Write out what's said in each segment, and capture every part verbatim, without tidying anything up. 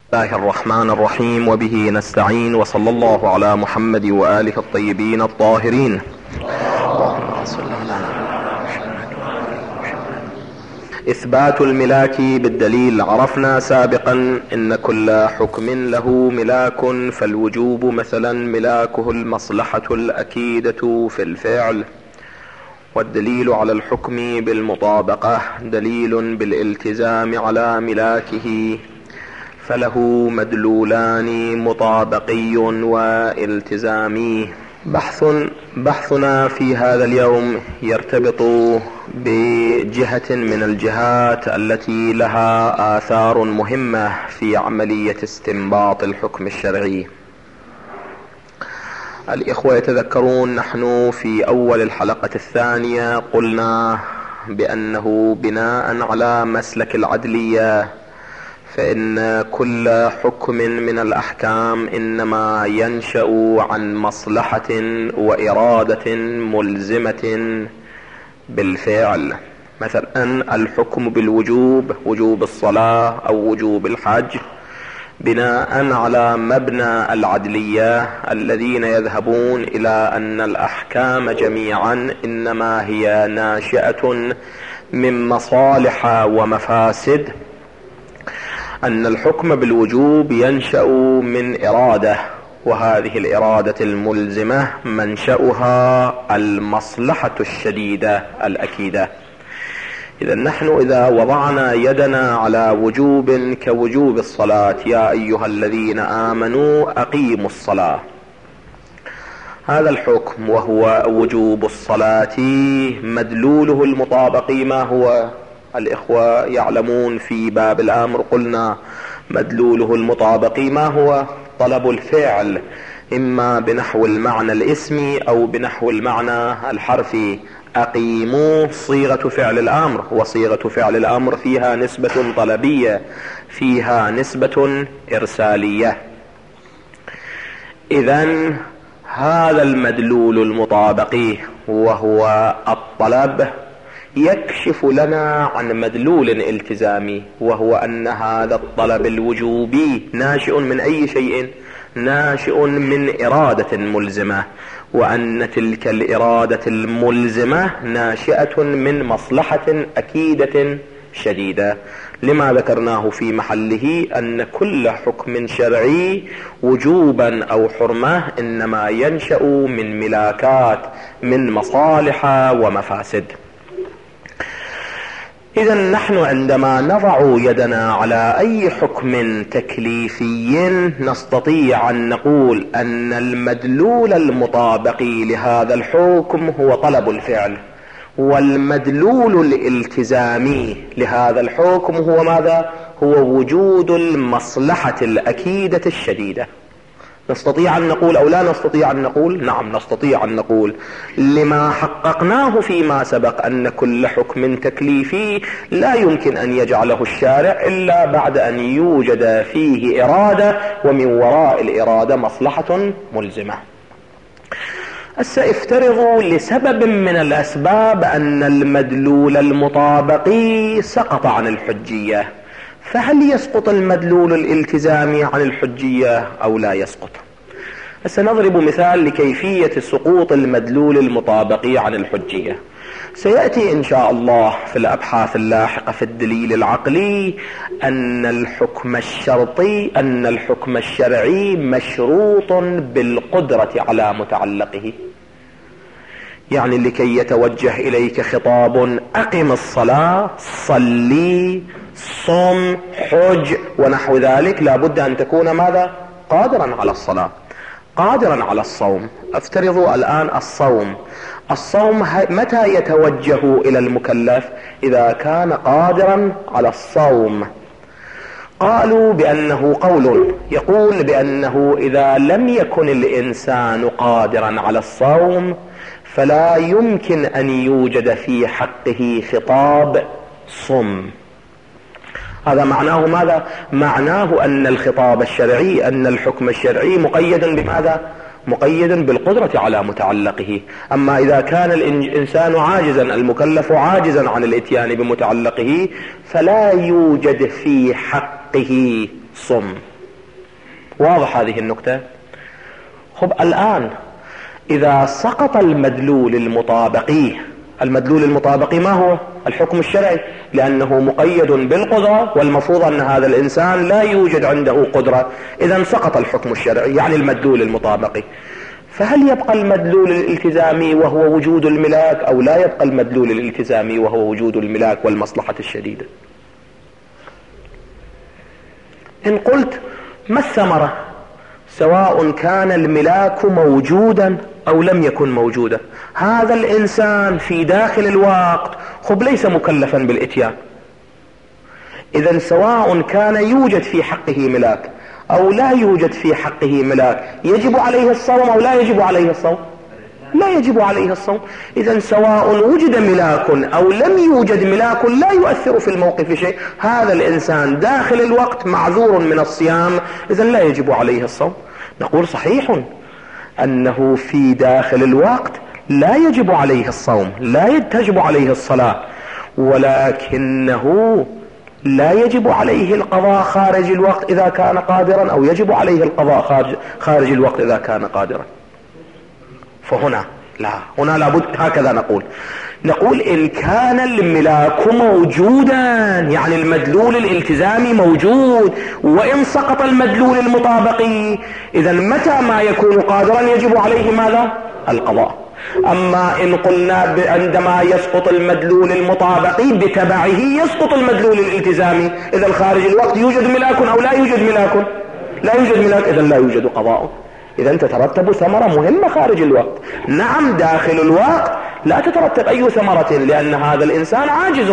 الله الرحمن الرحيم، وبه نستعين، وصلى الله على محمد وآله الطيبين الطاهرين. إثبات الملاك بالدليل. عرفنا سابقا إن كل حكم له ملاك، فالوجوب مثلا ملاكه المصلحة الأكيدة في الفعل، والدليل على الحكم بالمطابقة دليل بالالتزام على ملاكه، فله مدلولان مطابقي والتزامي. بحث بحثنا في هذا اليوم يرتبط بجهة من الجهات التي لها آثار مهمة في عملية استنباط الحكم الشرعي. الإخوة يتذكرون نحن في أول الحلقة الثانية قلنا بأنه بناء على مسلك العدلية فإن كل حكم من الأحكام إنما ينشأ عن مصلحة وإرادة ملزمة بالفعل. مثلا الحكم بالوجوب، وجوب الصلاة أو وجوب الحج، بناء على مبنى العدلية الذين يذهبون إلى أن الأحكام جميعا إنما هي ناشئة من مصالح ومفاسد، أن الحكم بالوجوب ينشأ من إرادة، وهذه الإرادة الملزمة منشأها المصلحة الشديدة الأكيدة. إذا نحن إذا وضعنا يدنا على وجوب كوجوب الصلاة، يا أيها الذين آمنوا أقيموا الصلاة، هذا الحكم وهو وجوب الصلاة مدلوله المطابقي ما هو؟ الإخوة يعلمون في باب الأمر قلنا مدلوله المطابقي ما هو؟ طلب الفعل، إما بنحو المعنى الاسمي أو بنحو المعنى الحرفي. أقيموا صيغة فعل الأمر، وصيغة فعل الأمر فيها نسبة طلبية، فيها نسبة إرسالية. إذن هذا المدلول المطابقي وهو الطلب يكشف لنا عن مدلول التزامي، وهو أن هذا الطلب الوجوبي ناشئ من أي شيء؟ ناشئ من إرادة ملزمة، وأن تلك الإرادة الملزمة ناشئة من مصلحة أكيدة شديدة. لما ذكرناه في محله أن كل حكم شرعي وجوبا أو حرمة إنما ينشأ من ملاكات، من مصالح ومفاسد. إذا نحن عندما نضع يدنا على أي حكم تكليفي نستطيع أن نقول أن المدلول المطابقي لهذا الحكم هو طلب الفعل، والمدلول الالتزامي لهذا الحكم هو ماذا؟ هو وجود المصلحة الأكيدة الشديدة. نستطيع أن نقول أو لا نستطيع أن نقول؟ نعم نستطيع أن نقول، لما حققناه فيما سبق أن كل حكم تكليفي لا يمكن أن يجعله الشارع إلا بعد أن يوجد فيه إرادة، ومن وراء الإرادة مصلحة ملزمة. سافترض لسبب من الأسباب أن المدلول المطابقي سقط عن الحجية، فهل يسقط المدلول الالتزامي عن الحجية أو لا يسقط؟ سنضرب مثال لكيفية سقوط المدلول المطابقي عن الحجية. سيأتي إن شاء الله في الأبحاث اللاحقة في الدليل العقلي أن الحكم الشرطي أن الحكم الشرعي مشروط بالقدرة على متعلقه. يعني لكي يتوجه إليك خطاب أقم الصلاة، صلي، صم، حج ونحو ذلك، لابد أن تكون ماذا؟ قادرا على الصلاة، قادرا على الصوم. افترضوا الآن الصوم، الصوم متى يتوجه إلى المكلف؟ إذا كان قادرا على الصوم. قالوا بأنه قول يقول بأنه إذا لم يكن الإنسان قادرا على الصوم فلا يمكن أن يوجد في حقه خطاب صم. هذا معناه ماذا؟ معناه أن الخطاب الشرعي، أن الحكم الشرعي مقيد بماذا؟ مقيد بالقدرة على متعلقه. أما إذا كان الإنسان عاجزا، المكلف عاجزا عن الاتيان بمتعلقه، فلا يوجد في حقه صم. واضح هذه النكتة؟ خب الآن إذا سقط المدلول المطابقي، المدلول المطابقي ما هو؟ الحكم الشرعي، لأنه مقيد بالقدرة، والمفروض أن هذا الإنسان لا يوجد عنده قدرة، إذا سقط الحكم الشرعي يعني المدلول المطابقي. فهل يبقى المدلول الالتزامي وهو وجود الملاك، أو لا يبقى المدلول الالتزامي وهو وجود الملاك والمصلحة الشديدة؟ إن قلت ما الثمرة سواء كان الملاك موجودا أو لم يكن موجودا؟ هذا الإنسان في داخل الوقت خب ليس مكلفا بالإتيان، إذن سواء كان يوجد في حقه ملاك أو لا يوجد في حقه ملاك يجب عليه الصوم أو لا يجب عليه الصوم؟ لا يجب عليه الصوم. إذن سواء وجد ملاك أو لم يوجد ملاك لا يؤثر في الموقف شيء، هذا الإنسان داخل الوقت معذور من الصيام، إذن لا يجب عليه الصوم. نقول صحيح أنه في داخل الوقت لا يجب عليه الصوم، لا تجب عليه الصلاة، ولكنه لا يجب عليه القضاء خارج الوقت إذا كان قادرا، أو يجب عليه القضاء خارج, خارج الوقت إذا كان قادرا. فهنا لا، هنا لابد هكذا نقول نقول إن كان الملاك موجودا يعني المدلول الالتزامي موجود، وإن سقط المدلول المطابقي إذا متى ما يكون قادرا يجب عليه ماذا؟ القضاء. أما إن قلنا عندما يسقط المدلول المطابقي بتبعه يسقط المدلول الالتزامي، إذا خارج الوقت يوجد ملاك أو لا يوجد ملاك؟ لا يوجد ملاك، إذا لا يوجد قضاء. إذا تترتب ثمرة مهمة خارج الوقت. نعم داخل الوقت لا تترتب أي ثمرة لأن هذا الإنسان عاجز،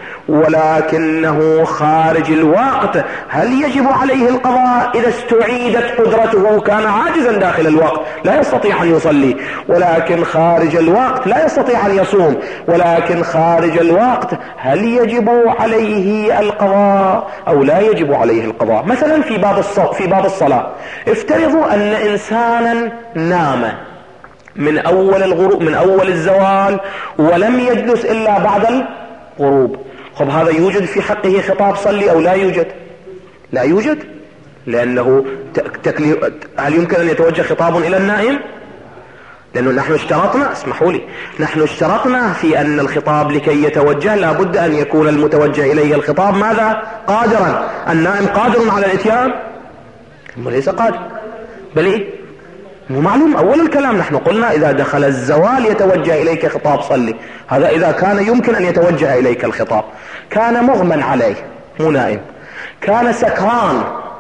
ولكنه خارج الوقت هل يجب عليه القضاء؟ إذا استعيدت قدرته كان عاجزا داخل الوقت لا يستطيع أن يصلي، ولكن خارج الوقت لا يستطيع أن يصوم، ولكن خارج الوقت هل يجب عليه القضاء أو لا يجب عليه القضاء؟ مثلا في باب الصلاة، في باب الصلاة افترضوا أن إنسانا نام من أول الغروب، من أول الزوال، ولم يجلس إلا بعد الغروب. خب هذا يوجد في حقه خطاب صلي أو لا يوجد؟ لا يوجد، لأنه تكليف. هل يمكن أن يتوجه خطاب إلى النائم؟ لأنه نحن اشترطنا، اسمحوا لي، نحن اشترطنا في أن الخطاب لكي يتوجه لابد أن يكون المتوجه إليه الخطاب ماذا؟ قادرا. النائم قادر على الاتيان؟ ليس قادر، بل إيه؟ مو معلوم. أول الكلام نحن قلنا إذا دخل الزوال يتوجه إليك خطاب صلي، هذا إذا كان يمكن أن يتوجه إليك الخطاب. كان مغمى عليه مو نائم، كان سكران،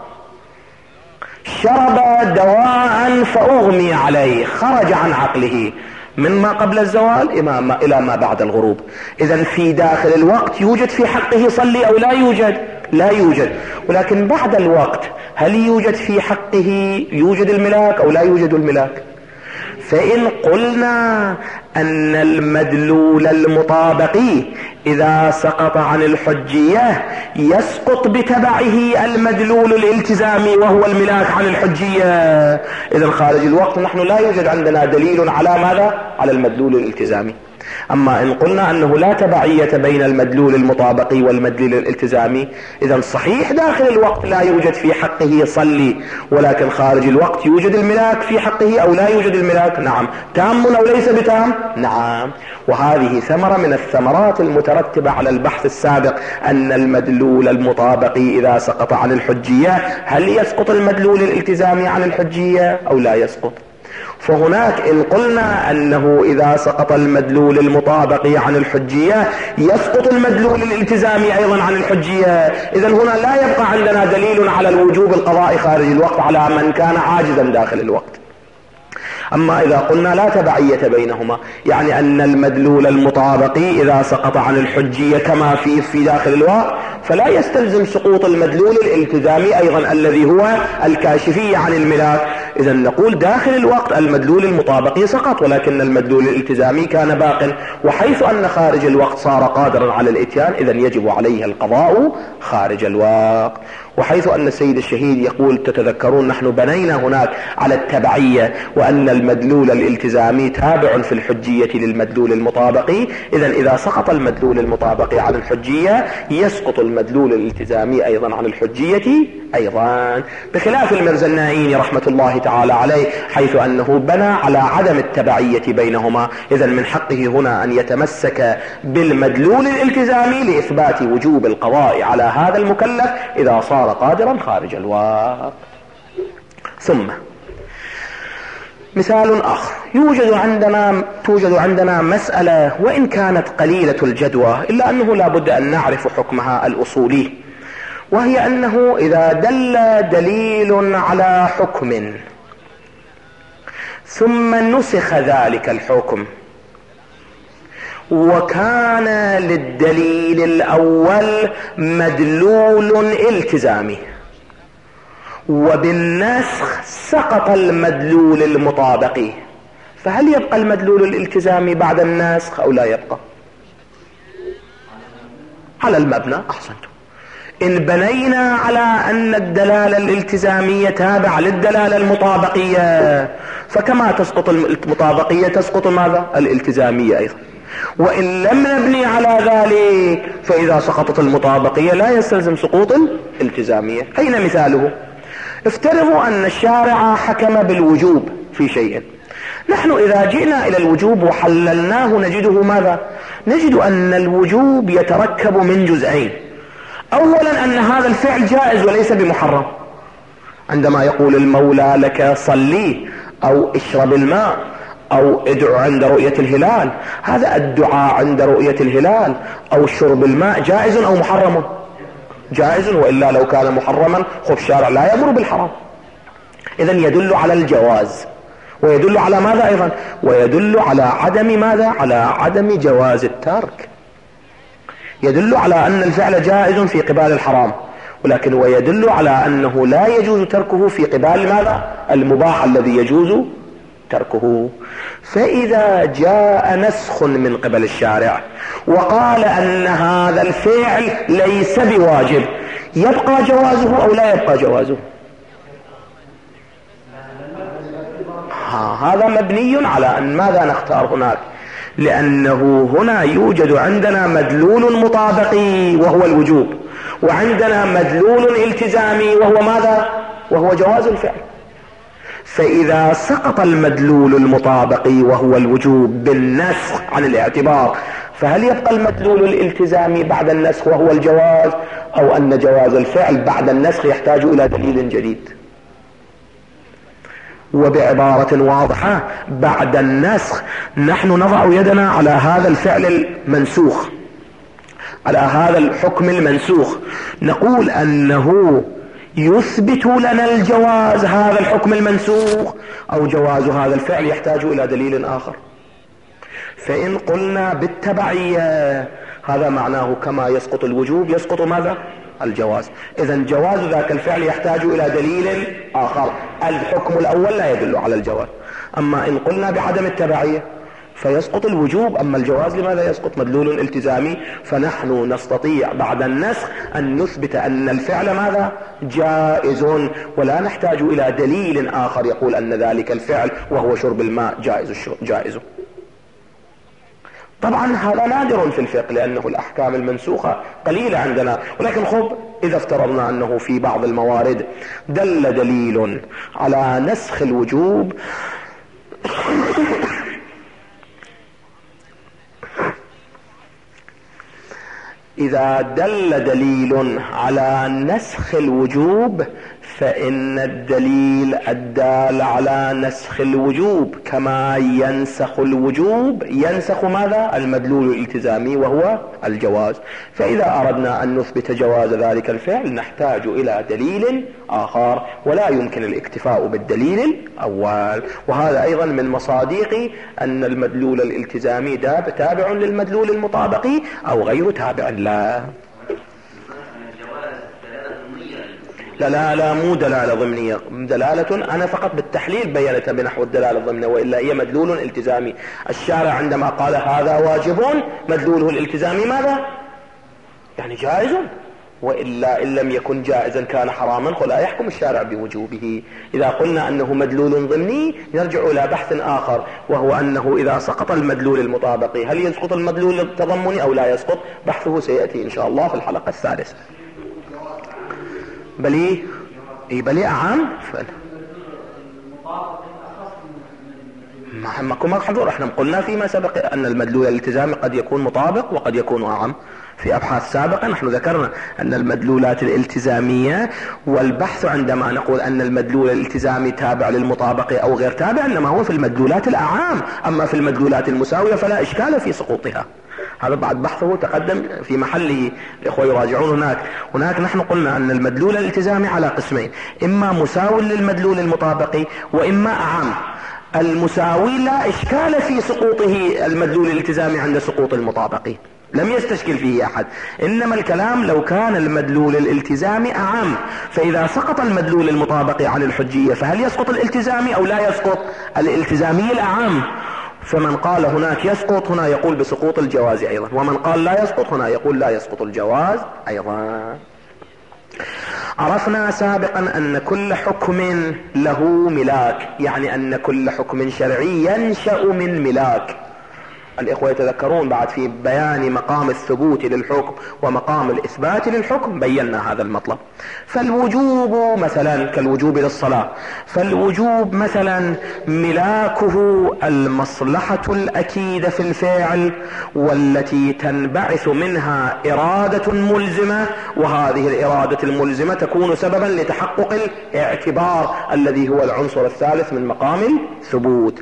شرب دواء فأغمي عليه، خرج عن عقله مما قبل الزوال إلى ما بعد الغروب. إذن في داخل الوقت يوجد في حقه صلي أو لا يوجد؟ لا يوجد. ولكن بعد الوقت هل يوجد في حقه يوجد الملاك أو لا يوجد الملاك؟ فإن قلنا أن المدلول المطابقي إذا سقط عن الحجية يسقط بتبعه المدلول الالتزامي وهو الملاك عن الحجية، إذن خارج الوقت نحن لا يوجد عندنا دليل على ماذا؟ على المدلول الالتزامي. أما إن قلنا أنه لا تبعية بين المدلول المطابقي والمدلول الالتزامي، إذن صحيح داخل الوقت لا يوجد في حقه صلي، ولكن خارج الوقت يوجد الملاك في حقه أو لا يوجد الملاك؟ نعم. تام أو ليس بتام؟ نعم. وهذه ثمرة من الثمرات المترتبة على البحث السابق، أن المدلول المطابقي إذا سقط عن الحجية هل يسقط المدلول الالتزامي عن الحجية أو لا يسقط؟ فهناك إن قلنا أنه إذا سقط المدلول المطابقي عن الحجية يسقط المدلول الالتزامي أيضا عن الحجية، إذن هنا لا يبقى عندنا دليل على الوجوب القضاء خارج الوقت على من كان عاجزا داخل الوقت. أما إذا قلنا لا تبعية بينهما، يعني أن المدلول المطابقي إذا سقط عن الحجية كما في في داخل الوقت فلا يستلزم سقوط المدلول الالتزامي أيضا الذي هو الكاشفية عن الملاك. إذا نقول داخل الوقت المدلول المطابقي سقط، ولكن المدلول الالتزامي كان باق، وحيث أن خارج الوقت صار قادرا على الاتيان إذا يجب عليه القضاء خارج الوقت. وحيث أن السيد الشهيد يقول تتذكرون نحن بنينا هناك على التبعية وأن المدلول الالتزامي تابع في الحجية للمدلول المطابقي، إذا إذا سقط المدلول المطابقي عن الحجية يسقط المدلول الالتزامي أيضا عن الحجية أيضا، بخلاف المرزا النائيني رحمة الله تعالى عليه حيث أنه بنى على عدم التبعية بينهما. إذا من حقه هنا أن يتمسك بالمدلول الالتزامي لإثبات وجوب القضاء على هذا المكلف إذا صار قادرا خارج الوقت. ثم مثال آخر، يوجد عندنا توجد عندنا مسألة وإن كانت قليلة الجدوى إلا أنه لا بد أن نعرف حكمها الأصولي، وهي أنه إذا دل دليل على حكم ثم نسخ ذلك الحكم وكان للدليل الأول مدلول التزامي وبالنسخ سقط المدلول المطابقي، فهل يبقى المدلول الالتزامي بعد النسخ أو لا يبقى؟ على المبنى. أحسنتم. إن بنينا على أن الدلالة الالتزامية تابعة للدلالة المطابقية فكما تسقط المطابقية تسقط ماذا؟ الالتزامية أيضا. وإن لم نبني على ذلك فإذا سقطت المطابقية لا يستلزم سقوط الالتزامية. أين مثاله؟ افترضوا أن الشارع حكم بالوجوب في شيء، نحن إذا جئنا إلى الوجوب وحللناه نجده ماذا؟ نجد أن الوجوب يتركب من جزئين. أولا أن هذا الفعل جائز وليس بمحرم، عندما يقول المولى لك صلي أو اشرب الماء أو ادعو عند رؤية الهلال، هذا الدعاء عند رؤية الهلال أو شرب الماء جائز أو محرم؟ جائز، وإلا لو كان محرما خب الشارع لا يأمر بالحرام. إذا يدل على الجواز، ويدل على ماذا أيضا؟ ويدل على عدم ماذا؟ على عدم جواز الترك. يدل على أن الفعل جائز في قبال الحرام، ولكن ويدل على أنه لا يجوز تركه في قبال ماذا؟ المباح الذي يجوز تركه. فإذا جاء نسخ من قبل الشارع وقال أن هذا الفعل ليس بواجب، يبقى جوازه أو لا يبقى جوازه؟ ها هذا مبني على أن ماذا نختار هناك؟ لأنه هنا يوجد عندنا مدلول مطابقي وهو الوجوب، وعندنا مدلول التزامي وهو ماذا؟ وهو جواز الفعل. فإذا سقط المدلول المطابقي وهو الوجوب بالنسخ عن الاعتبار، فهل يبقى المدلول الالتزامي بعد النسخ وهو الجواز، أو أن جواز الفعل بعد النسخ يحتاج إلى دليل جديد؟ وبعبارة واضحة، بعد النسخ نحن نضع يدنا على هذا الفعل المنسوخ، على هذا الحكم المنسوخ، نقول أنه يثبت لنا الجواز هذا الحكم المنسوخ أو جواز هذا الفعل يحتاج إلى دليل آخر. فإن قلنا بالتبعية هذا معناه كما يسقط الوجوب يسقط ماذا؟ الجواز. إذن جواز ذاك الفعل يحتاج إلى دليل آخر، الحكم الأول لا يدل على الجواز. أما إن قلنا بعدم التبعية فيسقط الوجوب، أما الجواز لماذا يسقط؟ مدلول التزامي. فنحن نستطيع بعد النسخ أن نثبت أن الفعل ماذا؟ جائز، ولا نحتاج إلى دليل آخر يقول أن ذلك الفعل وهو شرب الماء جائز جائز. طبعا هذا نادر في الفقه لأنه الأحكام المنسوخة قليلة عندنا، ولكن خب إذا افترضنا أنه في بعض الموارد دل دليل على نسخ الوجوب إذا دل دليل على نسخ الوجوب فإن الدليل الدال على نسخ الوجوب كما ينسخ الوجوب ينسخ ماذا؟ المدلول الالتزامي وهو الجواز. فإذا أردنا أن نثبت جواز ذلك الفعل نحتاج إلى دليل آخر، ولا يمكن الاكتفاء بالدليل الأول. وهذا أيضا من مصادق أن المدلول الالتزامي تابع للمدلول المطابقي أو غير تابع له. لا لا لا مو دلالة ضمنية، دلالة أنا فقط بالتحليل بينتها بنحو الدلالة الضمنية، وإلا هي مدلول التزامي. الشارع عندما قال هذا واجب مدلوله الالتزامي ماذا؟ يعني جائز، وإلا إن لم يكن جائزا كان حراما ولا يحكم الشارع بوجوبه. إذا قلنا أنه مدلول ضمني نرجع إلى بحث آخر، وهو أنه إذا سقط المدلول المطابقي هل يسقط المدلول التضمني أو لا يسقط؟ بحثه سيأتي إن شاء الله في الحلقة السادسة. بلي إيه بلي أعام محمكم محظور. احنا قلنا فيما سبق أن المدلول الالتزامي قد يكون مطابق وقد يكون أعم. في أبحاث سابقة نحن ذكرنا أن المدلولات الالتزامية، والبحث عندما نقول أن المدلول الالتزامي تابع للمطابق أو غير تابع إنما هو في المدلولات الأعام، أما في المدلولات المساوية فلا إشكال في سقوطها. هذا بعد بحثه تقدم في محله، الإخوة يراجعون هناك. هناك نحن قلنا أن المدلول الالتزامي على قسمين، إما مساو للمدلول المطابق وإما أعم. المساوي لا إشكال في سقوطه المدلول الالتزامي عند سقوط المطابق، لم يستشكل فيه أحد، إنما الكلام لو كان المدلول الالتزامي أعم، فإذا سقط المدلول المطابق عن الحجية فهل يسقط الالتزامي أو لا يسقط؟ الالتزامي الأعم. فمن قال هناك يسقط هنا يقول بسقوط الجواز أيضا، ومن قال لا يسقط هنا يقول لا يسقط الجواز أيضا. عرفنا سابقا أن كل حكم له ملاك، يعني أن كل حكم شرعي ينشأ من ملاك. الإخوة يتذكرون بعد في بيان مقام الثبوت للحكم ومقام الإثبات للحكم بينا هذا المطلب. فالوجوب مثلا كالوجوب للصلاة، فالوجوب مثلا ملاكه المصلحة الأكيدة في الفعل والتي تنبعث منها إرادة ملزمة، وهذه الإرادة الملزمة تكون سببا لتحقق الاعتبار الذي هو العنصر الثالث من مقام الثبوت.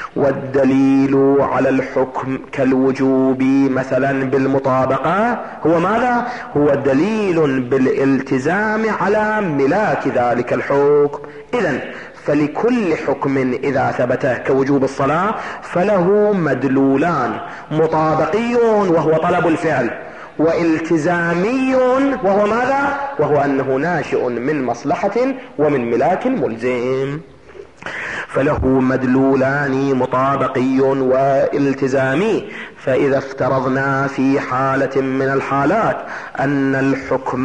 والدليل على الحكم كالوجوب مثلا بالمطابقة هو ماذا؟ هو دليل بالالتزام على ملاك ذلك الحكم. إذن فلكل حكم إذا ثبت كوجوب الصلاة فله مدلولان، مطابقي وهو طلب الفعل، والتزامي وهو ماذا؟ وهو أنه ناشئ من مصلحة ومن ملاك ملزم. فله مدلولان مطابقي والتزامي. فإذا افترضنا في حالة من الحالات أن الحكم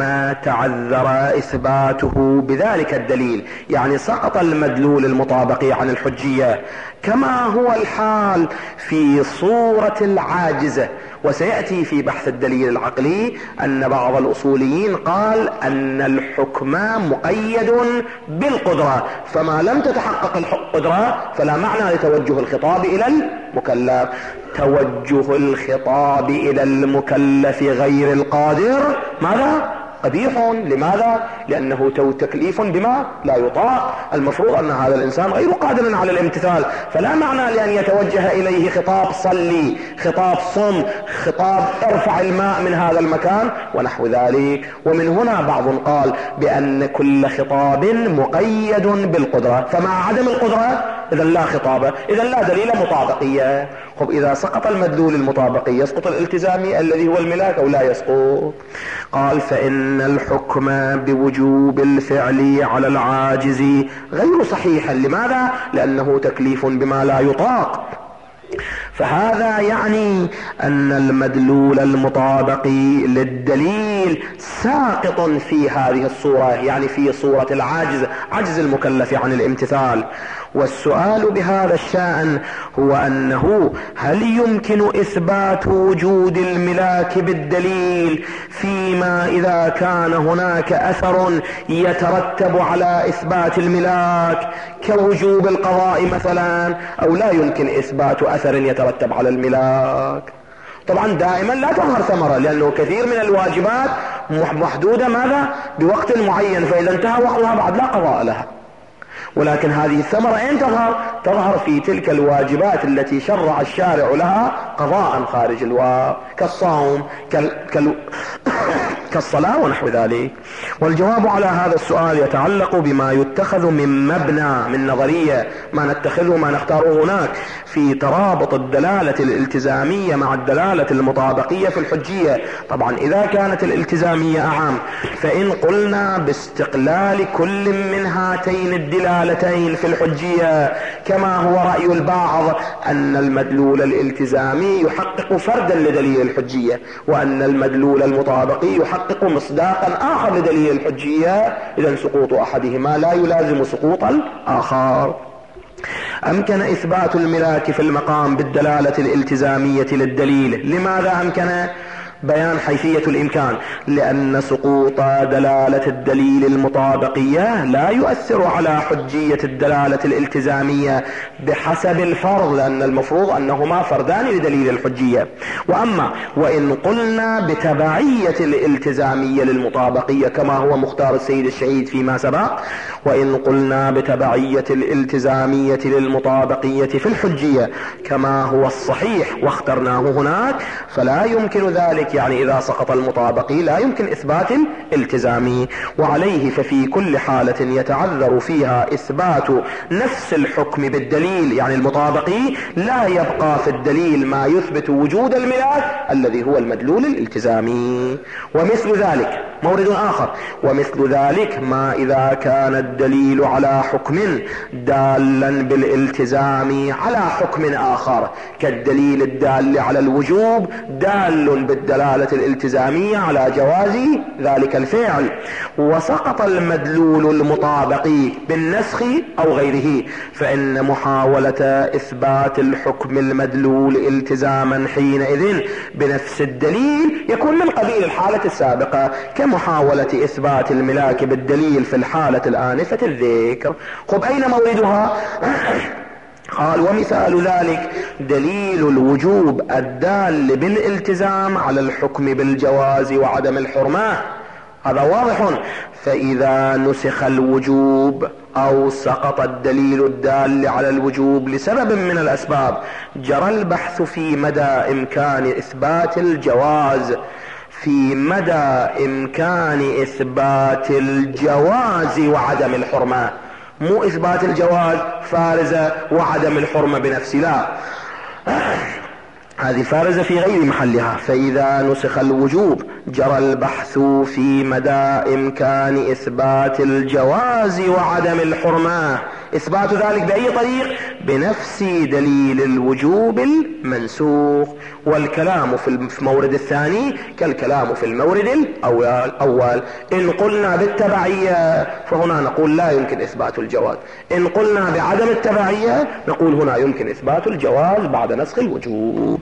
تعذر إثباته بذلك الدليل، يعني سقط المدلول المطابقي عن الحجية كما هو الحال في صورة العاجزة، وسيأتي في بحث الدليل العقلي أن بعض الأصوليين قال أن الحكم مقيد بالقدرة، فما لم تتحقق القدرة فلا معنى لتوجه الخطاب إلى المكلف. توجه الخطاب إلى المكلف غير القادر ماذا؟ قبيح. لماذا؟ لأنه تكليف بما لا يطاق. المفروض أن هذا الإنسان غير قادر على الامتثال، فلا معنى لأن يتوجه إليه خطاب صلي، خطاب صم، خطاب ارفع الماء من هذا المكان ونحو ذلك. ومن هنا بعض قال بأن كل خطاب مقيد بالقدرة، فمع عدم القدرة إذا لا خطابة، إذا لا دليل مطابقية. خب إذا سقط المدلول المطابقي يسقط الالتزامي الذي هو الملاك أو لا يسقط؟ قال فإن الحكم بوجوب الفعل على العاجز غير صحيح. لماذا؟ لأنه تكليف بما لا يطاق. فهذا يعني أن المدلول المطابقي للدليل ساقط في هذه الصورة، يعني في صورة العاجز، عجز المكلف عن الامتثال. والسؤال بهذا الشأن هو أنه هل يمكن إثبات وجود الملاك بالدليل فيما إذا كان هناك أثر يترتب على إثبات الملاك كوجوب القضاء مثلا، أو لا يمكن إثبات أثر يترتب على الملاك؟ طبعا دائما لا تظهر ثمرة، لأنه كثير من الواجبات محدودة ماذا؟ بوقت معين، فإذا انتهى وقتها بعد لا قضاء لها. ولكن هذه الثمرة أين تظهر؟ تظهر في تلك الواجبات التي شرع الشارع لها قضاء خارج الوقت، كالصوم كال... كال... كالصلاة ونحو ذلك. والجواب على هذا السؤال يتعلق بما يتخذ من مبنى، من نظرية، ما نتخذه ما نختاره هناك في ترابط الدلالة الالتزامية مع الدلالة المطابقية في الحجية. طبعا إذا كانت الالتزامية أعم فإن قلنا باستقلال كل من هاتين الدلالتين في الحجية، كما هو رأي البعض أن المدلول الالتزامي يحقق فردا لدليل الحجية، وأن المدلول المطابقي يحقق يحقق مصداقا آخر لدليل الحجية، إذن سقوط أحدهما لا يلازم سقوط الآخر. أمكن إثبات الملاك في المقام بالدلالة الالتزامية للدليل. لماذا أمكن؟ بيان حيثية الإمكان، لأن سقوط دلالة الدليل المطابقية لا يؤثر على حجية الدلالة الالتزامية بحسب الفرض، لأن المفروض أنهما فردان لدليل الحجية. وأما وإن قلنا بتبعية الالتزامية للمطابقية كما هو مختار السيد الشهيد فيما سبق، وإن قلنا بتبعية الالتزامية للمطابقية في الحجية كما هو الصحيح واخترناه هناك، فلا يمكن ذلك، يعني إذا سقط المطابقي لا يمكن إثبات الالتزامي. وعليه ففي كل حالة يتعذر فيها إثبات نفس الحكم بالدليل، يعني المطابقي لا يبقى في الدليل ما يثبت وجود الملاك الذي هو المدلول الالتزامي. ومثل ذلك مورد آخر، ومثل ذلك ما إذا كان الدليل على حكم دالا بالالتزام على حكم آخر، كالدليل الدال على الوجوب دال بالدلالة الالتزامية على جواز ذلك الفعل، وسقط المدلول المطابقي بالنسخ أو غيره، فإن محاولة إثبات الحكم المدلول التزاما حينئذ بنفس الدليل يكون من قبيل الحالة السابقة، كمحاولة إثبات الملاك بالدليل في الحالة الآنفة الذكر. خب أين موردها؟ قال ومثال ذلك دليل الوجوب الدال بالالتزام على الحكم بالجواز وعدم الحرمة، هذا واضح. فإذا نسخ الوجوب أو سقط الدليل الدال على الوجوب لسبب من الأسباب، جرى البحث في مدى إمكان إثبات الجواز في مدى إمكان إثبات الجواز وعدم الحرمة، مو إثبات الجواز فارزة وعدم الحرمة بنفسه، لا، هذه فارزة في غير محلها. فإذا نسخ الوجوب جرى البحث في مدى إمكان إثبات الجواز وعدم الحرمة، إثبات ذلك بأي طريق؟ بنفس دليل الوجوب المنسوخ. والكلام في المورد الثاني كالكلام في المورد الأول. إن قلنا بالتبعية فهنا نقول لا يمكن إثبات الجواز، إن قلنا بعدم التبعية نقول هنا يمكن إثبات الجواز بعد نسخ الوجوب.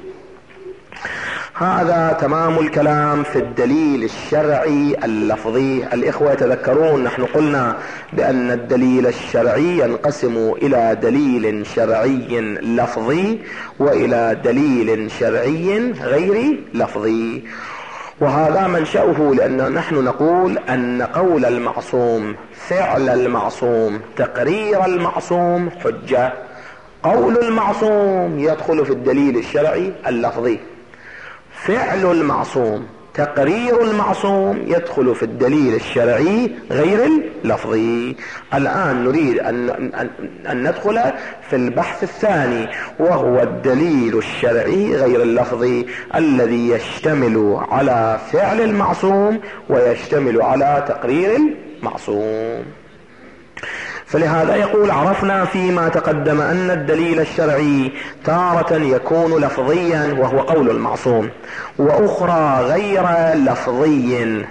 هذا تمام الكلام في الدليل الشرعي اللفظي. الإخوة يتذكرون نحن قلنا بأن الدليل الشرعي ينقسم إلى دليل شرعي لفظي وإلى دليل شرعي غير لفظي، وهذا منشأه لأن نحن نقول أن قول المعصوم، فعل المعصوم، تقرير المعصوم حجة. قول المعصوم يدخل في الدليل الشرعي اللفظي، فعل المعصوم، تقرير المعصوم يدخل في الدليل الشرعي غير اللفظي. الآن نريد أن, أن, أن ندخل في البحث الثاني، وهو الدليل الشرعي غير اللفظي الذي يشتمل على فعل المعصوم ويشتمل على تقرير المعصوم. فلهذا يقول عرفنا فيما تقدم أن الدليل الشرعي تارة يكون لفظيا وهو قول المعصوم، وأخرى غير لفظي.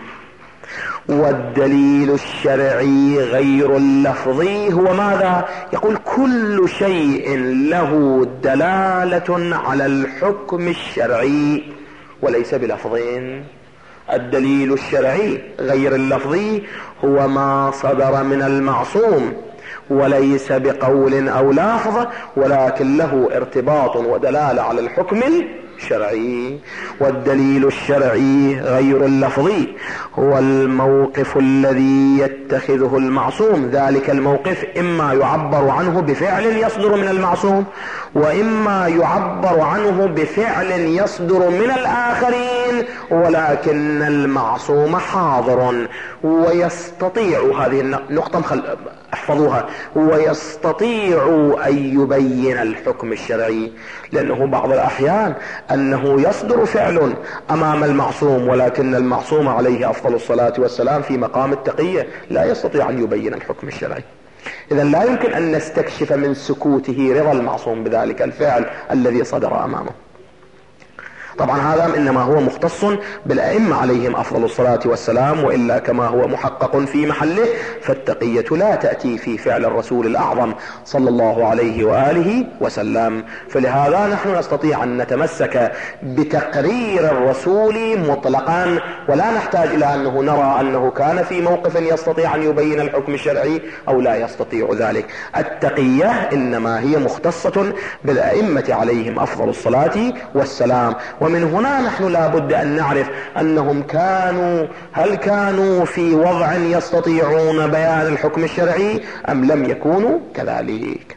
والدليل الشرعي غير اللفظي هو ماذا؟ يقول كل شيء له دلالة على الحكم الشرعي وليس بلفظين. الدليل الشرعي غير اللفظي هو ما صدر من المعصوم وليس بقول أو لفظ، ولكن له ارتباط ودلالة على الحكم الشرعي. والدليل الشرعي غير اللفظي هو الموقف الذي يتخذه المعصوم. ذلك الموقف إما يعبر عنه بفعل يصدر من المعصوم، وإما يعبر عنه بفعل يصدر من الآخرين، ولكن المعصوم حاضر ويستطيع، هذه النقطة خل... احفظوها، ويستطيع أن يبين الحكم الشرعي. لأنه بعض الأحيان أنه يصدر فعل أمام المعصوم، ولكن المعصوم عليه أفضل الصلاة والسلام في مقام التقية لا يستطيع أن يبين الحكم الشرعي. إذا لا يمكن أن نستكشف من سكوته رضا المعصوم بذلك الفعل الذي صدر أمامه. طبعا هذا إنما هو مختص بالأئمة عليهم أفضل الصلاة والسلام، وإلا كما هو محقق في محله فالتقية لا تأتي في فعل الرسول الأعظم صلى الله عليه وآله وسلم. فلهذا نحن نستطيع أن نتمسك بتقرير الرسول مطلقا، ولا نحتاج إلى أنه نرى أنه كان في موقف يستطيع أن يبين الحكم الشرعي أو لا يستطيع ذلك. التقية إنما هي مختصة بالأئمة عليهم أفضل الصلاة والسلام. ومن هنا نحن لا بد أن نعرف أنهم كانوا هل كانوا في وضع يستطيعون بيان الحكم الشرعي أم لم يكونوا كذلك.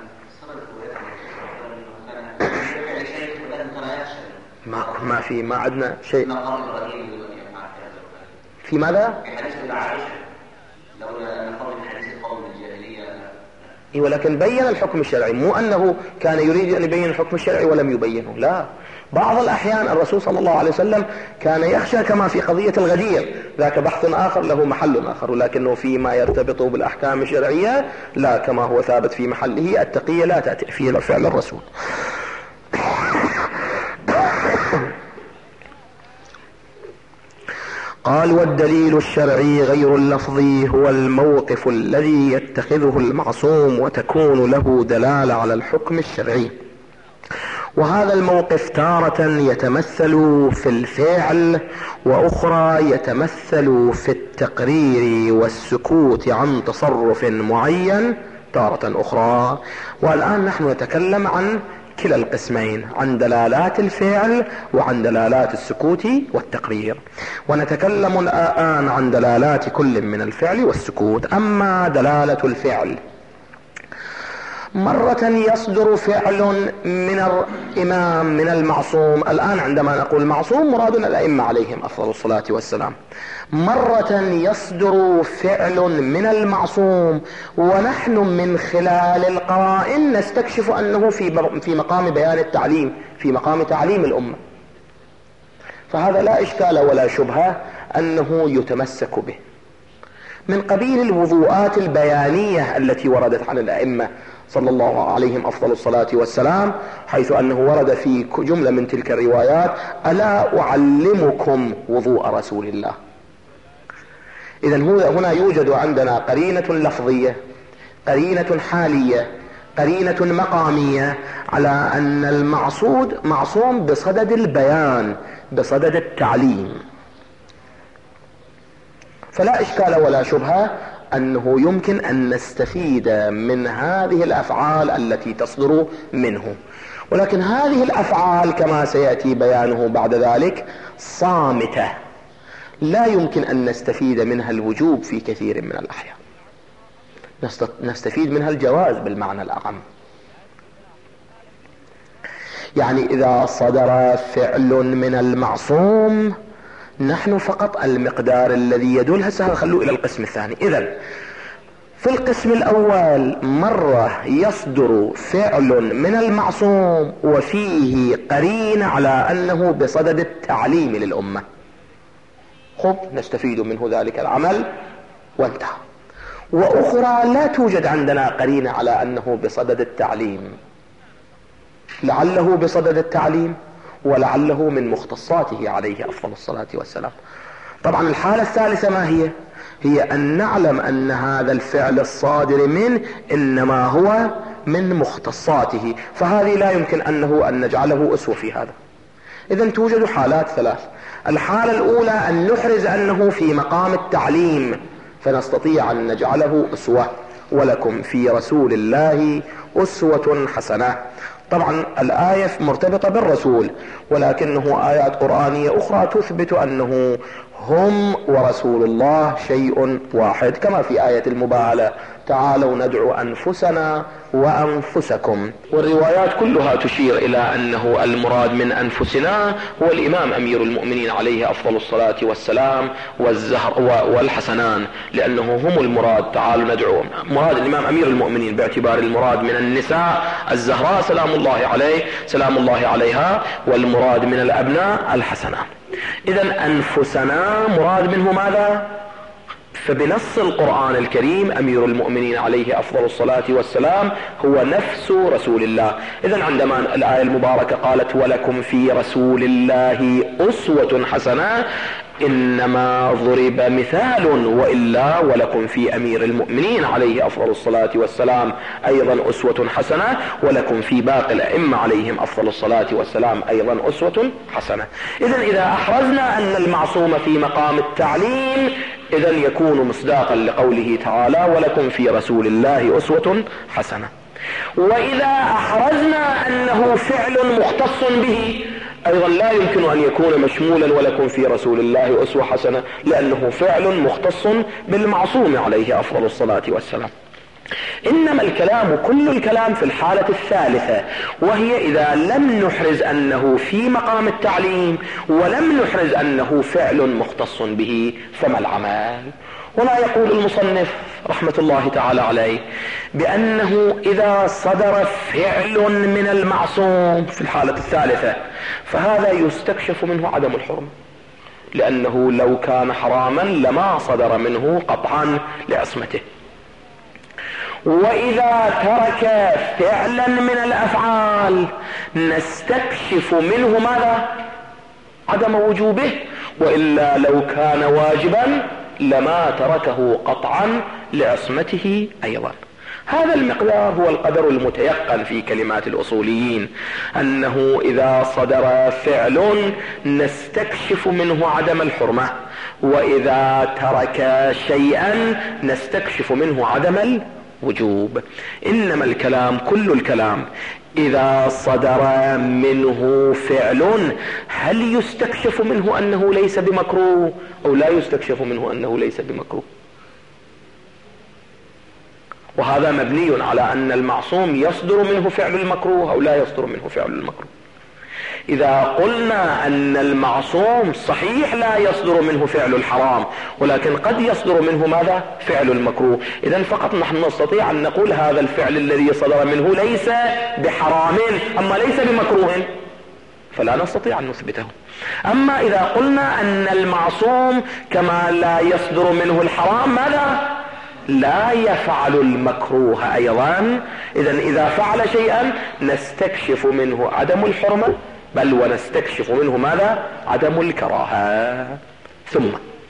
ما ما في ما عندنا شيء في ماذا؟ إيه، ولكن بين الحكم الشرعي، مو أنه كان يريد أن يبين الحكم الشرعي ولم يبينه، لا. بعض الأحيان الرسول صلى الله عليه وسلم كان يخشى، كما في قضية الغدير، ذاك بحث آخر له محل آخر، ولكنه فيما يرتبط بالأحكام الشرعية لا، كما هو ثابت في محله. التقية لا تأتي في فعل الرسول. قال: والدليل الشرعي غير اللفظي هو الموقف الذي يتخذه المعصوم وتكون له دلالة على الحكم الشرعي. وهذا الموقف تارة يتمثل في الفعل، وأخرى يتمثل في التقرير والسكوت عن تصرف معين تارة أخرى. والآن نحن نتكلم عن كلا القسمين، عن دلالات الفعل وعن دلالات السكوت والتقرير. ونتكلم الآن عن دلالات كل من الفعل والسكوت. أما دلالة الفعل، مرة يصدر فعل من الإمام من المعصوم. الآن عندما نقول معصوم مرادنا الأئمة عليهم أفضل الصلاة والسلام. مرة يصدر فعل من المعصوم ونحن من خلال القرائن نستكشف أنه في في مقام بيان التعليم، في مقام تعليم الأمة. فهذا لا إشكال ولا شبهة أنه يتمسك به، من قبيل الوضوءات البيانية التي وردت عن الأئمة صلى الله عليهم أفضل الصلاة والسلام، حيث أنه ورد في جملة من تلك الروايات: ألا أعلمكم وضوء رسول الله. إذن هنا يوجد عندنا قرينة لفظية، قرينة حالية، قرينة مقامية على أن المعصود معصوم بصدد البيان، بصدد التعليم. فلا إشكال ولا شبهة أنه يمكن أن نستفيد من هذه الأفعال التي تصدر منه. ولكن هذه الأفعال كما سيأتي بيانه بعد ذلك صامتة، لا يمكن أن نستفيد منها الوجوب في كثير من الأحيان، نستفيد منها الجواز بالمعنى الأعم. يعني إذا صدر فعل من المعصوم نحن فقط المقدار الذي يدل. هسه خلوه إلى القسم الثاني. إذن في القسم الأول مرة يصدر فعل من المعصوم وفيه قرين على أنه بصدد التعليم للأمة، خب نستفيد منه ذلك العمل وانتهى. وأخرى لا توجد عندنا قرينة على أنه بصدد التعليم، لعله بصدد التعليم ولعله من مختصاته عليه أفضل الصلاة والسلام. طبعا الحالة الثالثة ما هي؟ هي أن نعلم أن هذا الفعل الصادر منه إنما هو من مختصاته، فهذه لا يمكن أنه أن نجعله أسوة في هذا. إذن توجد حالات ثلاث. الحالة الأولى أن نحرز أنه في مقام التعليم فنستطيع أن نجعله أسوة، ولكم في رسول الله أسوة حسنة. طبعا الآية مرتبطة بالرسول، ولكنه آيات قرآنية أخرى تثبت أنه هم ورسول الله شيء واحد، كما في آية المباهلة: تعالوا ندعو أنفسنا وأنفسكم. والروايات كلها تشير إلى أنه المراد من أنفسنا هو الإمام أمير المؤمنين عليه أفضل الصلاة والسلام والزهر والحسنان، لأنه هم المراد. تعالوا ندعو، مراد الإمام أمير المؤمنين باعتبار المراد من النساء الزهراء سلام الله عليه سلام الله عليها، والمراد من الأبناء الحسنان. إذن أنفسنا مراد منه ماذا؟ فبنص القرآن الكريم أمير المؤمنين عليه أفضل الصلاة والسلام هو نفس رسول الله. إذن عندما الآية المباركة قالت ولكم في رسول الله أسوة حسنة، إنما ضرب مثال، وإلا ولكم في أمير المؤمنين عليه أفضل الصلاة والسلام أيضا أسوة حسنة، ولكم في باقي الأئمة عليهم أفضل الصلاة والسلام أيضا أسوة حسنة. إذن إذا أحرزنا أن المعصوم في مقام التعليم، إذن يكون مصداقا لقوله تعالى ولكم في رسول الله أسوة حسنة. وإذا أحرزنا أنه فعل مختص به، أيضا لا يمكن أن يكون مشمولا ولكم في رسول الله أسوة حسنة، لأنه فعل مختص بالمعصوم عليه أفضل الصلاة والسلام. إنما الكلام كل الكلام في الحالة الثالثة، وهي إذا لم نحرز أنه في مقام التعليم ولم نحرز أنه فعل مختص به، فما العمل؟ ولا يقول المصنف رحمة الله تعالى عليه بأنه إذا صدر فعل من المعصوم في الحالة الثالثة فهذا يستكشف منه عدم الحرمة، لأنه لو كان حراما لما صدر منه قطعا لعصمته. وإذا ترك فعلا من الأفعال نستكشف منه ماذا؟ عدم وجوبه، وإلا لو كان واجبا لما تركه قطعا لعصمته أيضا. هذا المقدار هو القدر المتيقن في كلمات الأصوليين، أنه إذا صدر فعل نستكشف منه عدم الحرمة، وإذا ترك شيئا نستكشف منه عدم الوجوب. إنما الكلام كل الكلام إذا صدر منه فعل هل يستكشف منه أنه ليس بمكروه أو لا يستكشف منه أنه ليس بمكروه؟ وهذا مبني على أن المعصوم يصدر منه فعل المكروه أو لا يصدر منه فعل المكروه. إذا قلنا أن المعصوم صحيح لا يصدر منه فعل الحرام، ولكن قد يصدر منه ماذا؟ فعل المكروه، إذن فقط نحن نستطيع أن نقول هذا الفعل الذي صدر منه ليس بحرام أما ليس بمكروه، فلا نستطيع أن نثبته. أما إذا قلنا أن المعصوم كما لا يصدر منه الحرام ماذا؟ لا يفعل المكروه أيضا، إذن إذا فعل شيئا نستكشف منه عدم الحرمة، بل ونستكشف منه ماذا؟ عدم الكراهة. ثم